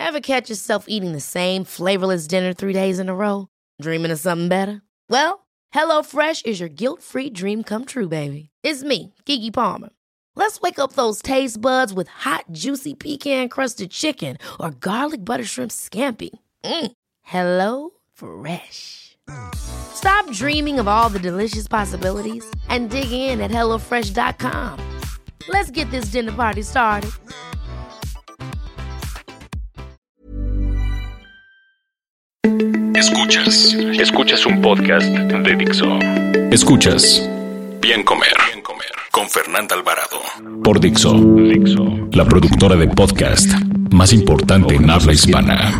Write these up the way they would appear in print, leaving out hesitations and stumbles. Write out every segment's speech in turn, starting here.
Ever catch yourself eating the same flavorless dinner 3 days in a row? Dreaming of something better? Well, HelloFresh is your guilt-free dream come true, baby. It's me, Keke Palmer. Let's wake up those taste buds with hot, juicy pecan-crusted chicken or garlic butter shrimp scampi. Hello Fresh. Stop dreaming of all the delicious possibilities and dig in at HelloFresh.com. Let's get this dinner party started. Escuchas un podcast de Dixo. Escuchas Bien Comer con Fernanda Alvarado por Dixo, la productora de podcast más importante en habla hispana.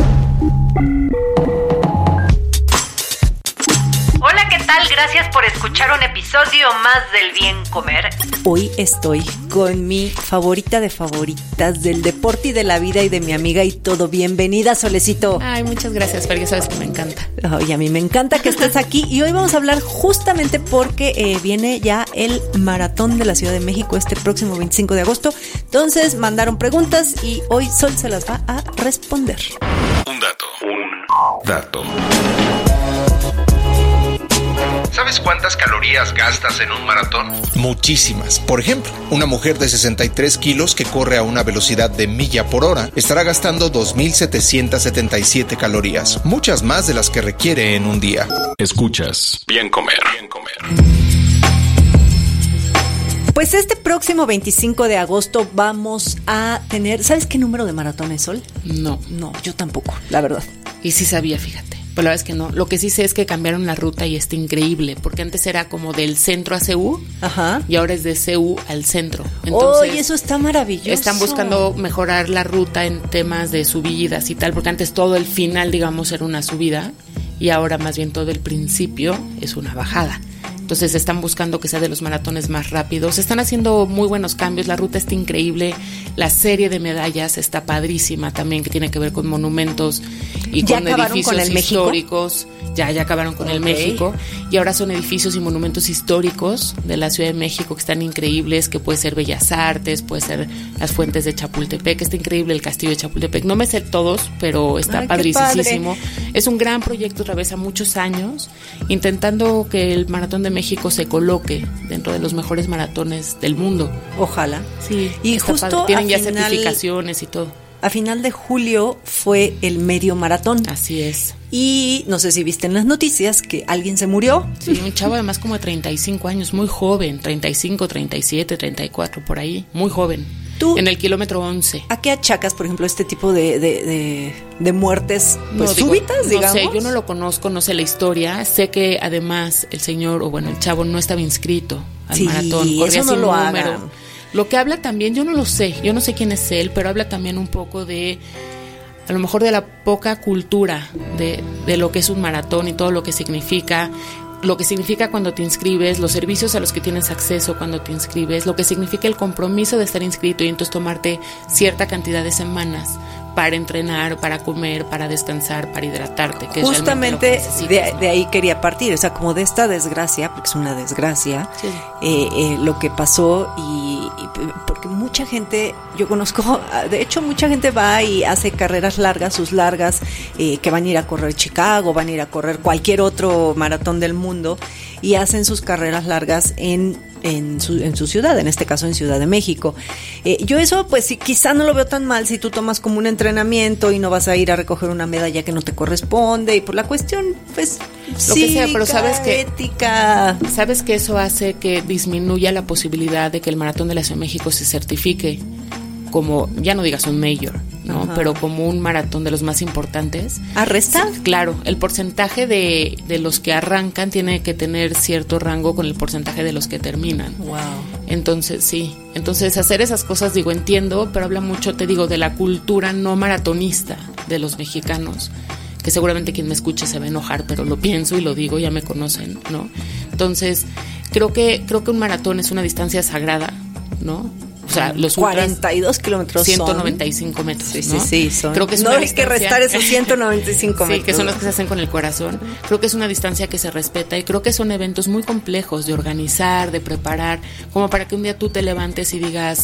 Hola, ¿qué tal? Gracias por escuchar un episodio más del Bien Comer. Hoy estoy con mi favorita de favoritas del deporte y de la vida y de mi amiga y todo. Bienvenida, Solecito. Ay, muchas gracias, Fer, ya sabes que me encanta. Ay, a mí me encanta que estés aquí y hoy vamos a hablar justamente porque viene ya el Maratón de la Ciudad de México este próximo 25 de agosto. Entonces mandaron preguntas y hoy Sol se las va a responder. Un dato. ¿Sabes cuántas calorías gastas en un maratón? Muchísimas. Por ejemplo, una mujer de 63 kilos que corre a una velocidad de milla por hora estará gastando 2,777 calorías, muchas más de las que requiere en un día. Escuchas Bien Comer. Pues este próximo 25 de agosto vamos a tener... ¿Sabes qué número de maratones, Sol? No, yo tampoco, la verdad. Y sí sabía, fíjate. Pero la verdad es que no. Lo que sí sé es que cambiaron la ruta y está increíble, porque antes era como del centro a CU. Ajá. Y ahora es de CU al centro. Entonces, eso está maravilloso. Están buscando mejorar la ruta en temas de subidas y tal, porque antes todo el final, digamos, era una subida y ahora más bien todo el principio es una bajada. Entonces están buscando que sea de los maratones más rápidos. Están haciendo muy buenos cambios, la ruta está increíble, la serie de medallas está padrísima también, que tiene que ver con monumentos y con edificios históricos. Ya acabaron con el México y ahora son edificios y monumentos históricos de la Ciudad de México que están increíbles, que puede ser Bellas Artes, puede ser las fuentes de Chapultepec, está increíble el castillo de Chapultepec. No me sé todos, pero está padricísimo. Es un gran proyecto, atraviesa muchos años, intentando que el Maratón de México se coloque dentro de los mejores maratones del mundo. Ojalá. Sí. Y justo tienen ya certificaciones y todo. A final de julio fue el medio maratón. Así es. Y no sé si viste en las noticias que alguien se murió. Sí, un chavo además como de 35 años, muy joven, 35, 37, 34, por ahí, muy joven. ¿Tú en el kilómetro 11? ¿A qué achacas, por ejemplo, este tipo de muertes súbitas, digamos? No sé, yo no lo conozco, no sé la historia. Sé que además el señor, el chavo no estaba inscrito al maratón. Corría eso no sin lo número. hagan. Lo que habla también, yo no sé quién es él, pero habla también un poco de, a lo mejor de la poca cultura de lo que es un maratón y todo lo que significa cuando te inscribes, los servicios a los que tienes acceso cuando te inscribes, lo que significa el compromiso de estar inscrito y entonces tomarte cierta cantidad de semanas para entrenar, para comer, para descansar, para hidratarte, que justamente es realmente lo que de ahí quería partir, o sea, como de esta desgracia, porque es una desgracia, sí. Lo que pasó y porque mucha gente, yo conozco, de hecho mucha gente va y hace carreras largas, sus largas, que van a ir a correr Chicago, van a ir a correr cualquier otro maratón del mundo y hacen sus carreras largas en su ciudad, en este caso en Ciudad de México. Yo eso pues sí, quizá no lo veo tan mal si tú tomas como un entrenamiento y no vas a ir a recoger una medalla que no te corresponde y por la cuestión pues lo que sea, pero sabes que ética. Sabes que eso hace que disminuya la posibilidad de que el Maratón de la Ciudad de México se certifique como, ya no digas un mayor, ¿no? Ajá. Pero como un maratón de los más importantes. ¿Arresta? Claro, el porcentaje de los que arrancan tiene que tener cierto rango con el porcentaje de los que terminan. Wow. Entonces, sí. Entonces, hacer esas cosas, digo, entiendo, pero habla mucho, te digo, de la cultura no maratonista de los mexicanos, que seguramente quien me escuche se va a enojar, pero lo pienso y lo digo, ya me conocen, ¿no? Entonces, creo que un maratón es una distancia sagrada, ¿no? O sea, los 42 kilómetros 195 metros, sí, ¿no? Sí, son. Creo que es no una hay distancia... que restar esos 195 metros. Sí, que son los que se hacen con el corazón. Creo que es una distancia que se respeta y creo que son eventos muy complejos de organizar, de preparar, como para que un día tú te levantes y digas,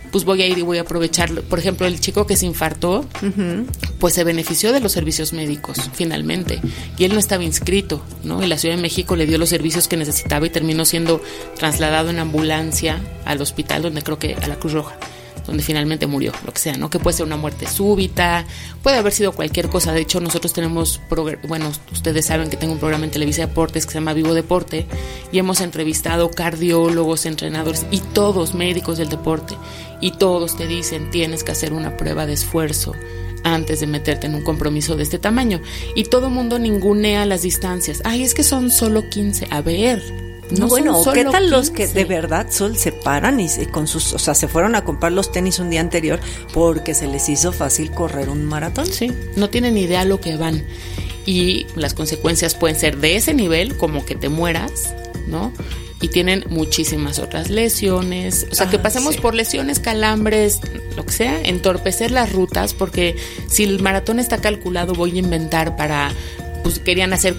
pues voy a ir y voy a aprovechar. Por ejemplo, el chico que se infartó, pues se benefició de los servicios médicos, finalmente, y él no estaba inscrito, ¿no? Y la Ciudad de México le dio los servicios que necesitaba y terminó siendo trasladado en ambulancia al hospital, donde creo que a la Cruz Roja, donde finalmente murió, lo que sea, ¿no? Que puede ser una muerte súbita, puede haber sido cualquier cosa. De hecho, nosotros tenemos, bueno, ustedes saben que tengo un programa en Televisa Deportes que se llama Vivo Deporte, y hemos entrevistado cardiólogos, entrenadores y todos médicos del deporte, y todos te dicen, tienes que hacer una prueba de esfuerzo antes de meterte en un compromiso de este tamaño. Y todo mundo ningunea las distancias. Ay, es que son solo 15. A ver, no, bueno, son ¿qué solo tal 15? Los que de verdad se paran y con sus, o sea, se fueron a comprar los tenis un día anterior porque se les hizo fácil correr un maratón? Sí, no tienen ni idea a lo que van. Y las consecuencias pueden ser de ese nivel, como que te mueras, ¿no? Y tienen muchísimas otras lesiones, o sea, que pasemos por lesiones, calambres, lo que sea, entorpecer las rutas, porque si el maratón está calculado, voy a inventar para, pues querían hacer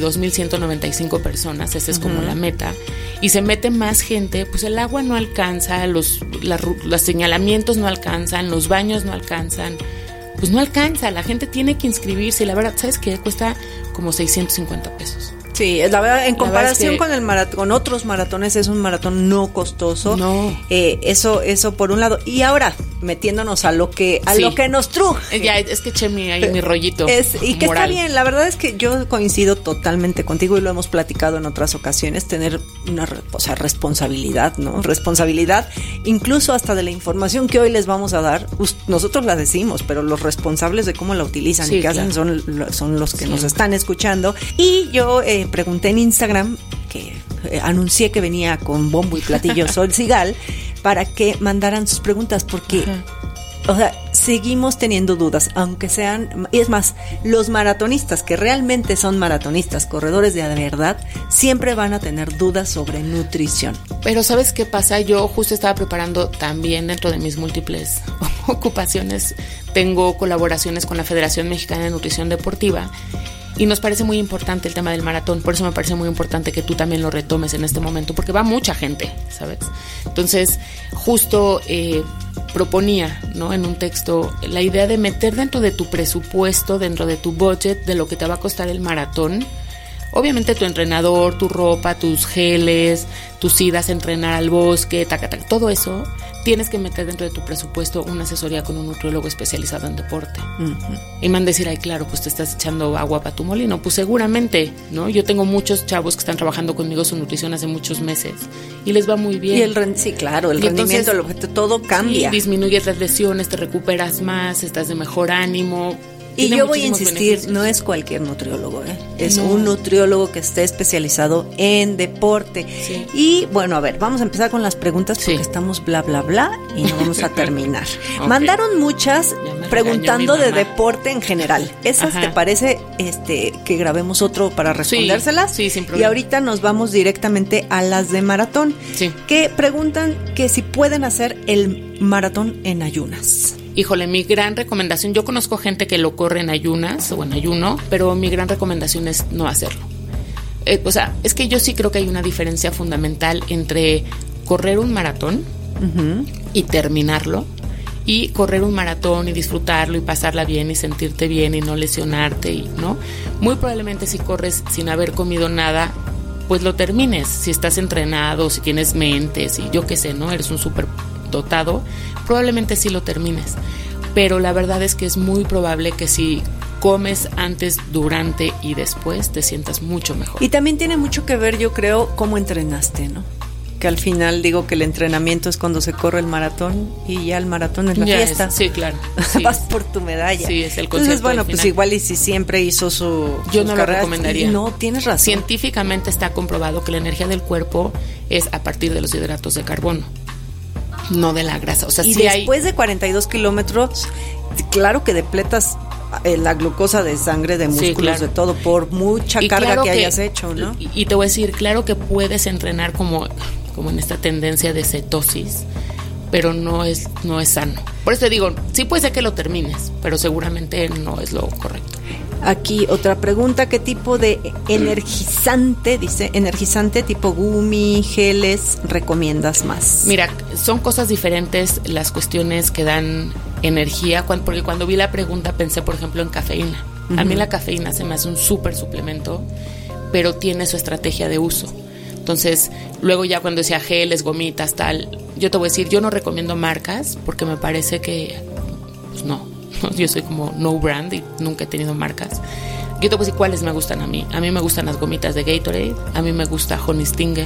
42,195 personas, esa es como la meta, y se mete más gente, pues el agua no alcanza, los señalamientos no alcanzan, los baños no alcanzan, pues no alcanza, la gente tiene que inscribirse, y la verdad, ¿sabes qué? Cuesta como 650 pesos. Sí, la verdad, en comparación con el maratón, con otros maratones, es un maratón no costoso. No. Eso por un lado. Y ahora, metiéndonos a lo que nos truje. Ya, es que eché mi rollito. Y que moral. está bien, la verdad es que yo coincido totalmente contigo y lo hemos platicado en otras ocasiones, tener una responsabilidad, ¿no? Responsabilidad, incluso hasta de la información que hoy les vamos a dar. Nosotros la decimos, pero los responsables de cómo la utilizan y qué hacen son los que nos están escuchando. Y yo pregunté en Instagram, que anuncié que venía con bombo y platillo Sol Sigal, para que mandaran sus preguntas, porque o sea, seguimos teniendo dudas, aunque sean, y es más, los maratonistas que realmente son maratonistas, corredores de verdad, siempre van a tener dudas sobre nutrición. Pero ¿sabes qué pasa? Yo justo estaba preparando también dentro de mis múltiples ocupaciones, tengo colaboraciones con la Federación Mexicana de Nutrición Deportiva, y nos parece muy importante el tema del maratón, por eso me parece muy importante que tú también lo retomes en este momento, porque va mucha gente, ¿sabes? Entonces, justo proponía, ¿no?, en un texto, la idea de meter dentro de tu presupuesto, dentro de tu budget, de lo que te va a costar el maratón, obviamente tu entrenador, tu ropa, tus geles, tus idas a entrenar al bosque, todo eso, tienes que meter dentro de tu presupuesto una asesoría con un nutriólogo especializado en deporte. Y me van a decir, ay, claro, pues te estás echando agua para tu molino. Pues seguramente, ¿no? Yo tengo muchos chavos que están trabajando conmigo su nutrición hace muchos meses y les va muy bien. Y sí, claro, el rendimiento, todo cambia. Sí, disminuyes las lesiones, te recuperas más, estás de mejor ánimo. Y yo voy a insistir, no es cualquier nutriólogo, es un nutriólogo que esté especializado en deporte. Sí. Y bueno, a ver, vamos a empezar con las preguntas porque estamos bla, bla, bla y no vamos a terminar. Mandaron muchas preguntando de deporte en general. ¿Esas te parece que grabemos otro para respondérselas? Sí, sin problema. Y ahorita nos vamos directamente a las de maratón, que preguntan que si pueden hacer el maratón en ayunas. Híjole, mi gran recomendación, yo conozco gente que lo corre en ayunas o en ayuno, pero mi gran recomendación es no hacerlo. O sea, es que yo sí creo que hay una diferencia fundamental entre correr un maratón y terminarlo, y correr un maratón y disfrutarlo y pasarla bien y sentirte bien y no lesionarte, ¿no? Muy probablemente si corres sin haber comido nada, pues lo termines. Si estás entrenado, si tienes mente, si yo qué sé, ¿no? Eres un súper dotado, probablemente sí lo termines, pero la verdad es que es muy probable que si comes antes, durante y después te sientas mucho mejor. Y también tiene mucho que ver, yo creo, cómo entrenaste, ¿no? Que al final digo que el entrenamiento es cuando se corre el maratón y ya el maratón es la fiesta. Sí, claro. Sí, vas por tu medalla. Sí, es el concepto. Entonces, bueno, pues igual y si siempre hizo yo no lo recomendaría. No, tienes razón. Científicamente está comprobado que la energía del cuerpo es a partir de los hidratos de carbono, no de la grasa. O sea, y después de 42 kilómetros, claro que depletas la glucosa de sangre, de músculos, de todo, por mucha carga que hayas hecho, ¿no? Y te voy a decir, claro que puedes entrenar como en esta tendencia de cetosis, pero no es sano. Por eso te digo, sí puede ser que lo termines, pero seguramente no es lo correcto. Aquí otra pregunta, ¿qué tipo de energizante, dice, energizante tipo gummy, geles recomiendas más? Mira, son cosas diferentes las cuestiones que dan energía, porque cuando vi la pregunta pensé, por ejemplo, en cafeína. A mí la cafeína se me hace un súper suplemento, pero tiene su estrategia de uso. Entonces, luego ya cuando decía geles, gomitas, tal, yo te voy a decir, yo no recomiendo marcas porque me parece que, pues no. Yo soy como no brand y nunca he tenido marcas. Yo te voy a decir cuáles me gustan a mí. A mí me gustan las gomitas de Gatorade, a mí me gusta Honey Stinger,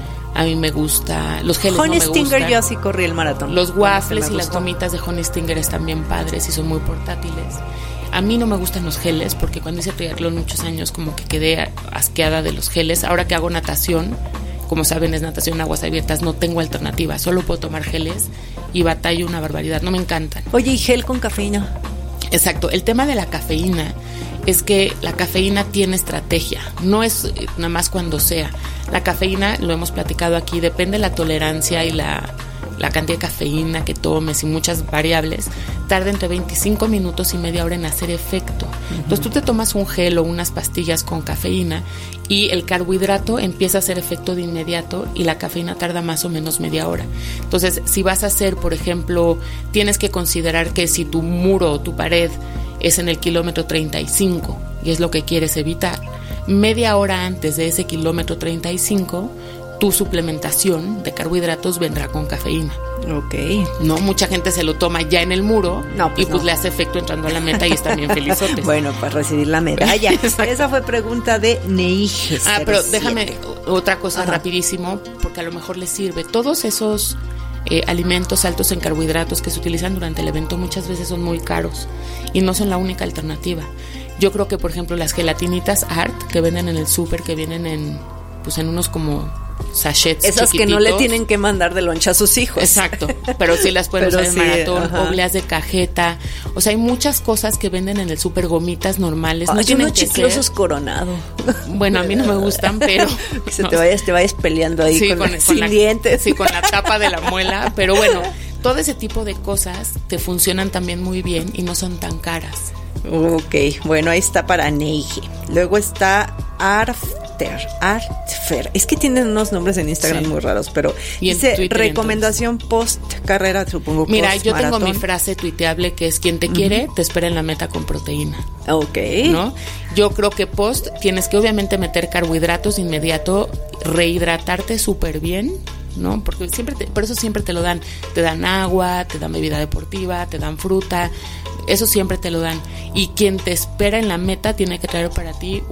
a mí me gusta los geles. Honey no me Stinger gustan. Yo así corrí el maratón. Los waffles y las gomitas de Honey Stinger están bien padres y son muy portátiles. A mí no me gustan los geles porque cuando hice triatlón muchos años como que quedé asqueada de los geles. Ahora que hago natación, como saben es natación en aguas abiertas, no tengo alternativa, solo puedo tomar geles y batallo una barbaridad, no me encantan. Oye, ¿y gel con cafeína? Exacto, el tema de la cafeína es que la cafeína tiene estrategia, no es nada más cuando sea. La cafeína, lo hemos platicado aquí, depende de la tolerancia y la cantidad de cafeína que tomes y muchas variables, tarda entre 25 minutos y media hora en hacer efecto. Entonces tú te tomas un gel o unas pastillas con cafeína y el carbohidrato empieza a hacer efecto de inmediato y la cafeína tarda más o menos media hora. Entonces, si vas a hacer, por ejemplo, tienes que considerar que si tu muro o tu pared es en el kilómetro 35 y es lo que quieres evitar, media hora antes de ese kilómetro 35, tu suplementación de carbohidratos vendrá con cafeína. Ok. No, mucha gente se lo toma ya en el muro y pues no. le hace efecto entrando a la meta y están bien felizotes. Bueno, para recibir la medalla. Esa fue pregunta de Neiges. Pero déjame otra cosa rapidísimo, porque a lo mejor les sirve. Todos esos alimentos altos en carbohidratos que se utilizan durante el evento muchas veces son muy caros y no son la única alternativa. Yo creo que, por ejemplo, las gelatinitas Art que venden en el súper, que vienen en unos como sachets esas chiquititos, que no le tienen que mandar de loncha a sus hijos. Exacto, pero sí las pueden usar en maratón, obleas de cajeta. O sea, hay muchas cosas que venden en el súper, gomitas normales. No hay unos chiclosos Coronado. Bueno, a mí no me gustan, pero que te vayas peleando ahí sin dientes. Sí, con la tapa de la muela, pero bueno, todo ese tipo de cosas te funcionan también muy bien y no son tan caras. Ok, bueno, ahí está para Neige. Luego está Artfer. Es que tienen unos nombres en Instagram muy raros, pero dice Twitter, recomendación post carrera, supongo. Mira, yo tengo mi frase tuiteable que es: quien te quiere te espera en la meta con proteína. Ok. ¿No? Yo creo que post tienes que obviamente meter carbohidratos de inmediato, rehidratarte súper bien, ¿no? Porque por eso siempre te lo dan. Te dan agua, te dan bebida deportiva, te dan fruta. Eso siempre te lo dan. Y quien te espera en la meta tiene que traer para ti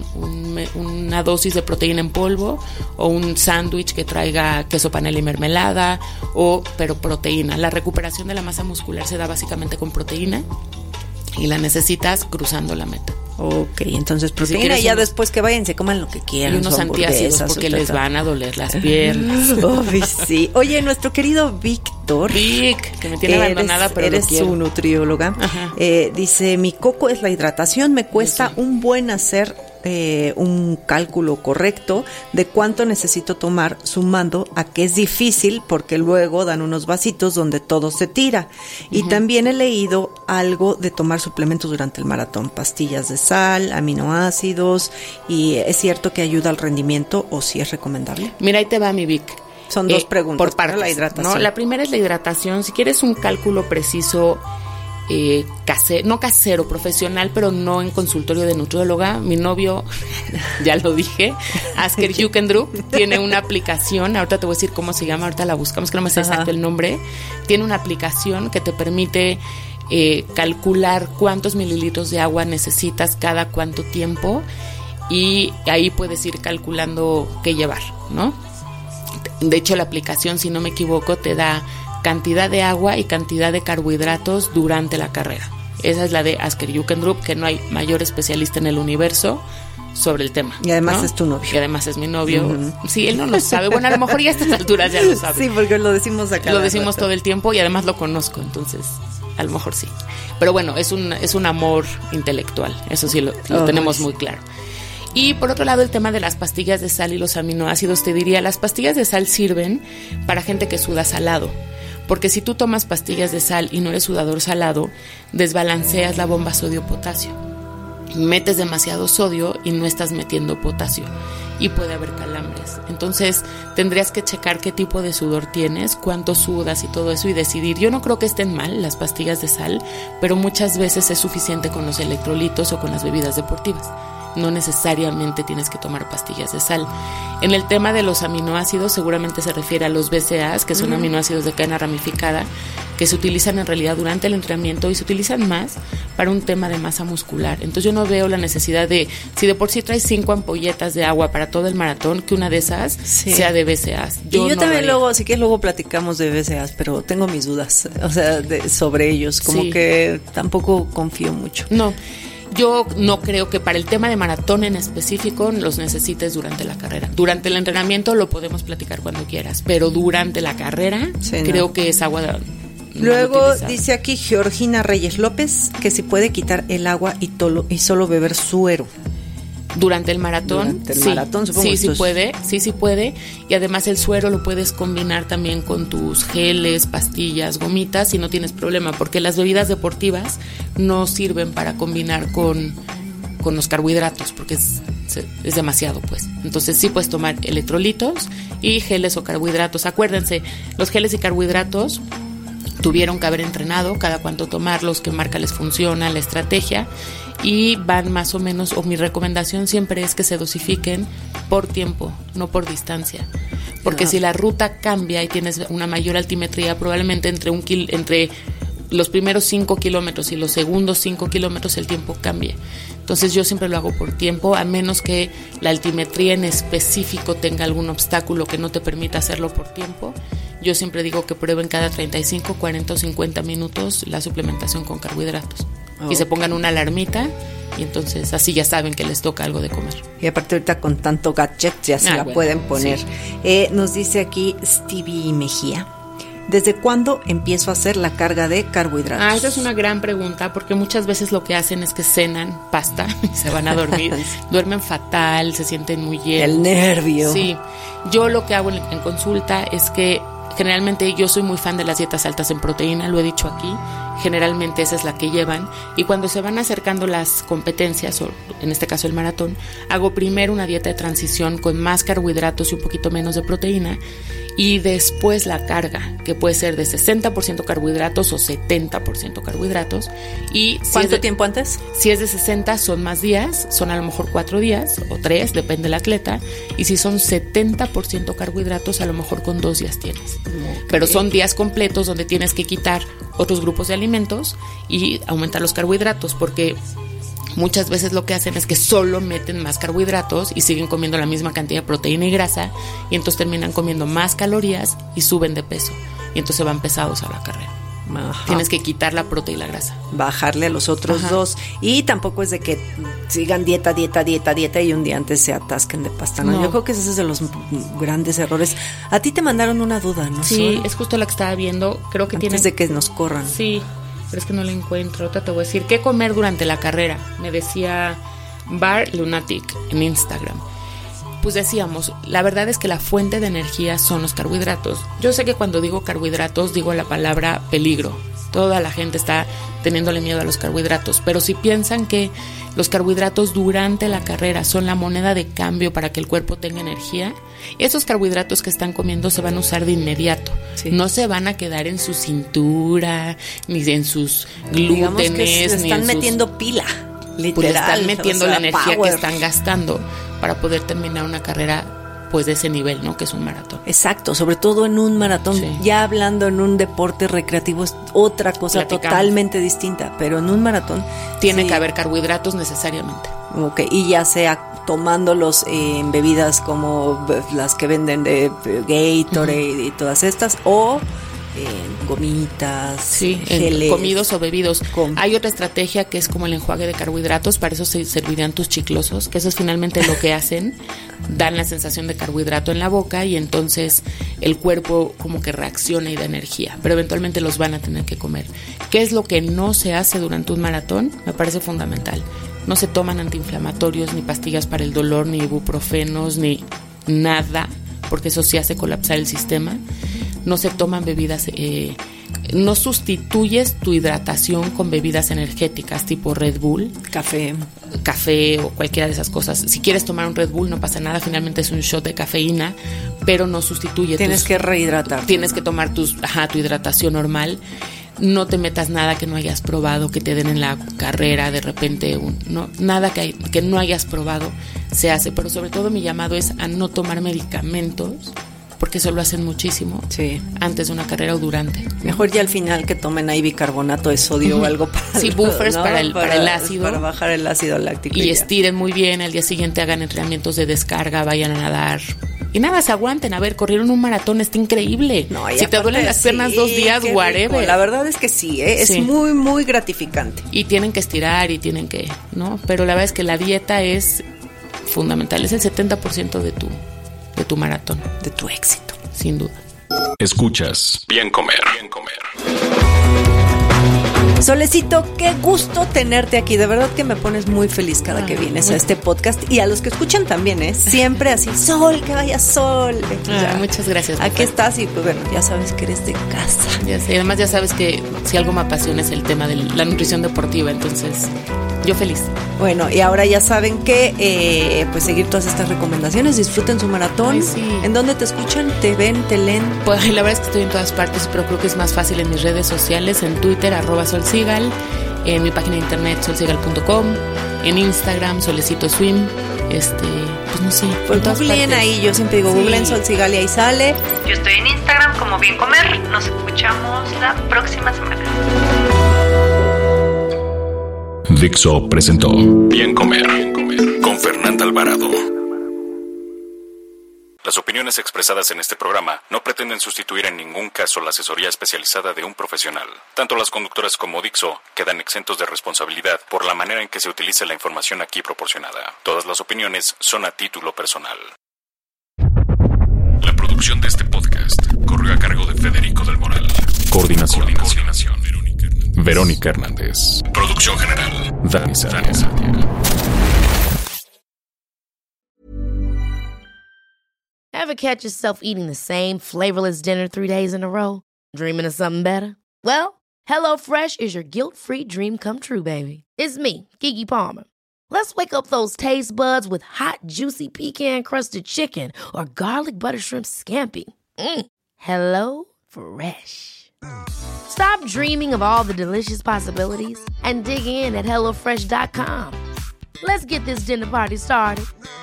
una dosis de proteína en polvo o un sándwich que traiga queso panela y mermelada, pero proteína. La recuperación de la masa muscular se da básicamente con proteína y la necesitas cruzando la meta. Ok, entonces proteína, y ya después que vayan se coman lo que quieran. Y unos antiácidos porque les van a doler las piernas. Sí. Oye, nuestro querido Víctor. Que me tiene abandonada, pero eres su nutrióloga. Dice, mi coco es la hidratación, me cuesta un buen hacer un cálculo correcto de cuánto necesito tomar, sumando a que es difícil porque luego dan unos vasitos donde todo se tira. Y también he leído algo de tomar suplementos durante el maratón, pastillas de sal, aminoácidos, y ¿es cierto que ayuda al rendimiento o si es recomendable? Mira, ahí te va mi Vic. Son dos preguntas. Por partes, la hidratación. ¿no? La primera es la hidratación. Si quieres un cálculo preciso, no casero, profesional, pero no en consultorio de nutrióloga, mi novio, ya lo dije, Asker Jukendrup, tiene una aplicación, ahorita te voy a decir cómo se llama, ahorita la buscamos, que no me sé exacto el nombre. Tiene una aplicación que te permite calcular cuántos mililitros de agua necesitas cada cuánto tiempo, y ahí puedes ir calculando qué llevar, ¿no? De hecho, la aplicación, si no me equivoco, te da cantidad de agua y cantidad de carbohidratos durante la carrera. Esa es la de Asker Jukendrup, que no hay mayor especialista en el universo sobre el tema. Y además, ¿no? Es tu novio. Y además es mi novio. Sí, él no lo sabe. Bueno, a lo mejor ya a estas alturas ya lo sabe. Sí, porque lo decimos acá. Lo decimos todo el tiempo y además lo conozco, entonces a lo mejor sí. Pero bueno, es un amor intelectual. Eso sí lo tenemos muy claro. Y por otro lado, el tema de las pastillas de sal y los aminoácidos, te diría, las pastillas de sal sirven para gente que suda salado. Porque si tú tomas pastillas de sal y no eres sudador salado, desbalanceas la bomba sodio-potasio. metes demasiado sodio y no estás metiendo potasio y puede haber calambres. Entonces tendrías que checar qué tipo de sudor tienes, cuánto sudas y todo eso y decidir. Yo no creo que estén mal las pastillas de sal, pero muchas veces es suficiente con los electrolitos o con las bebidas deportivas. No necesariamente tienes que tomar pastillas de sal. En el tema de los aminoácidos, seguramente se refiere a los BCAAs, que son aminoácidos de cadena ramificada, que se utilizan en realidad durante el entrenamiento y se utilizan más para un tema de masa muscular. Entonces yo no veo la necesidad de, si de por sí traes 5 ampolletas de agua para todo el maratón, que una de esas sea de BCAAs. Yo también luego, así que luego platicamos de BCAAs, pero tengo mis dudas, o sea, sobre ellos, como que tampoco confío mucho. No. Yo no creo que para el tema de maratón en específico los necesites durante la carrera. Durante el entrenamiento lo podemos platicar cuando quieras, pero durante la carrera creo que es agua. Luego dice aquí Georgina Reyes López que si puede quitar el agua y solo beber suero. Durante el maratón, supongo. Sí puede. Y además el suero lo puedes combinar también con tus geles, pastillas, gomitas, si no tienes problema, porque las bebidas deportivas no sirven para combinar con los carbohidratos, porque es demasiado, pues. Entonces sí puedes tomar electrolitos y geles o carbohidratos. Acuérdense, los geles y carbohidratos tuvieron que haber entrenado cada cuánto tomarlos, qué marca les funciona, la estrategia, y van más o menos, o mi recomendación siempre es que se dosifiquen por tiempo, no por distancia, porque si la ruta cambia y tienes una mayor altimetría, probablemente entre los primeros 5 kilómetros y los segundos 5 kilómetros el tiempo cambie. Entonces yo siempre lo hago por tiempo, a menos que la altimetría en específico tenga algún obstáculo que no te permita hacerlo por tiempo. Yo siempre digo que prueben cada 35, 40 o 50 minutos la suplementación con carbohidratos. Y se pongan una alarmita y entonces así ya saben que les toca algo de comer. Y aparte ahorita con tanto gadget ya se pueden poner. Sí. Nos dice aquí Stevie Mejía. ¿Desde cuándo empiezo a hacer la carga de carbohidratos? Esa es una gran pregunta, porque muchas veces lo que hacen es que cenan pasta y se van a dormir. Duermen fatal, se sienten muy llenos. El nervio. Sí. Yo lo que hago en consulta es que generalmente yo soy muy fan de las dietas altas en proteína, lo he dicho aquí. Generalmente esa es la que llevan. Y cuando se van acercando las competencias, o en este caso el maratón, hago primero una dieta de transición con más carbohidratos y un poquito menos de proteína. Y después la carga, que puede ser de 60% carbohidratos o 70% carbohidratos. Y ¿cuánto tiempo antes? Si es de 60 son más días, son a lo mejor 4 días o 3, depende del atleta. Y si son 70% carbohidratos, a lo mejor con 2 días tienes. Okay. Pero son días completos donde tienes que quitar otros grupos de alimentos y aumentar los carbohidratos, porque muchas veces lo que hacen es que solo meten más carbohidratos y siguen comiendo la misma cantidad de proteína y grasa, y entonces terminan comiendo más calorías y suben de peso, y entonces van pesados a la carrera. Ajá. Tienes que quitar la proteína y la grasa, bajarle a los otros dos, y tampoco es de que sigan dieta y un día antes se atasquen de pasta, ¿no? Yo creo que ese es de los grandes errores. A ti te mandaron una duda, ¿no? Sí, es justo la que estaba viendo, creo que antes de que nos corran. Sí, pero es que no la encuentro. Ahorita te voy a decir qué comer durante la carrera. Me decía Bar Lunatic en Instagram. Pues decíamos, la verdad es que la fuente de energía son los carbohidratos. Yo sé que cuando digo carbohidratos digo la palabra peligro. Toda la gente está teniéndole miedo a los carbohidratos, pero si piensan que los carbohidratos durante la carrera son la moneda de cambio para que el cuerpo tenga energía, esos carbohidratos que están comiendo se van a usar de inmediato. Sí. No se van a quedar en su cintura, ni en sus glútenes, que se están metiendo pila, literal. Pues están metiendo la energía power que están gastando para poder terminar una carrera pues de ese nivel, ¿no? Que es un maratón. Exacto, sobre todo en un maratón. Sí. Ya hablando en un deporte recreativo es otra cosa totalmente distinta, pero en un maratón tiene que haber carbohidratos necesariamente. Okay, y ya sea tomándolos en bebidas como las que venden de Gatorade y todas estas, o gomitas, geles, comidos o bebidos. Hay otra estrategia que es como el enjuague de carbohidratos. Para eso se servirían tus chiclosos, que eso es finalmente lo que hacen, dan la sensación de carbohidrato en la boca y entonces el cuerpo como que reacciona y da energía, pero eventualmente los van a tener que comer. ¿Qué es lo que no se hace durante un maratón? Me parece fundamental. No se toman antiinflamatorios, ni pastillas para el dolor, ni ibuprofenos, ni nada, porque eso sí hace colapsar el sistema. No se toman bebidas No sustituyes tu hidratación con bebidas energéticas tipo Red Bull, café o cualquiera de esas cosas. Si quieres tomar un Red Bull no pasa nada, finalmente es un shot de cafeína, pero no sustituye. Tienes que rehidratar. Tienes que tomar tu hidratación normal. No te metas nada que no hayas probado, que te den en la carrera de repente, nada que no hayas probado se hace, pero sobre todo mi llamado es a no tomar medicamentos, porque eso lo hacen muchísimo antes de una carrera o durante. Mejor ya al final que tomen ahí bicarbonato de sodio o algo para buffers, ¿no? para el ácido. Para bajar el ácido láctico. Y estiren muy bien, al día siguiente hagan entrenamientos de descarga, vayan a nadar. Y nada, se aguanten. A ver, corrieron un maratón, está increíble. No, si te duelen las piernas 2 días, whatever. Rico. La verdad es que sí, es muy, muy gratificante. Y tienen que estirar y tienen que, ¿no? Pero la verdad es que la dieta es fundamental. Es el 70% de tu maratón. De tu éxito. Sin duda. Escuchas Bien Comer. Bien Comer. Solecito, qué gusto tenerte aquí. De verdad que me pones muy feliz cada que vienes a este podcast. Y a los que escuchan también, siempre así, Sol, que vaya Sol. Muchas gracias. Aquí estás y pues bueno, ya sabes que eres de casa. Ya sé, además ya sabes que si algo me apasiona es el tema de la nutrición deportiva, entonces yo feliz. Bueno, y ahora ya saben que pues seguir todas estas recomendaciones, disfruten su maratón. Ay, sí. ¿En dónde te escuchan? ¿Te ven? ¿Te leen? Pues la verdad es que estoy en todas partes, pero creo que es más fácil en mis redes sociales, en Twitter, @solsigal, en mi página de internet solsigal.com, en Instagram, Solecito Swim, pues no sé. Pues googleen ahí, yo siempre digo, googleen Solsigal y ahí sale. Yo estoy en Instagram como Bien Comer, nos escuchamos la próxima semana. Dixo presentó Bien Comer con Fernanda Alvarado. Las opiniones expresadas en este programa no pretenden sustituir en ningún caso la asesoría especializada de un profesional. Tanto las conductoras como Dixo quedan exentos de responsabilidad por la manera en que se utiliza la información aquí proporcionada. Todas las opiniones son a título personal. La producción de este podcast corrió a cargo de Federico del Moral. Coordinación. Verónica Hernández. Producción general. Dani Sadia. Ever catch yourself eating the same flavorless dinner 3 days in a row? Dreaming of something better? Well, HelloFresh is your guilt-free dream come true, baby. It's me, Keke Palmer. Let's wake up those taste buds with hot, juicy pecan-crusted chicken or garlic butter shrimp scampi. Hello Fresh. Stop dreaming of all the delicious possibilities and dig in at HelloFresh.com. Let's get this dinner party started.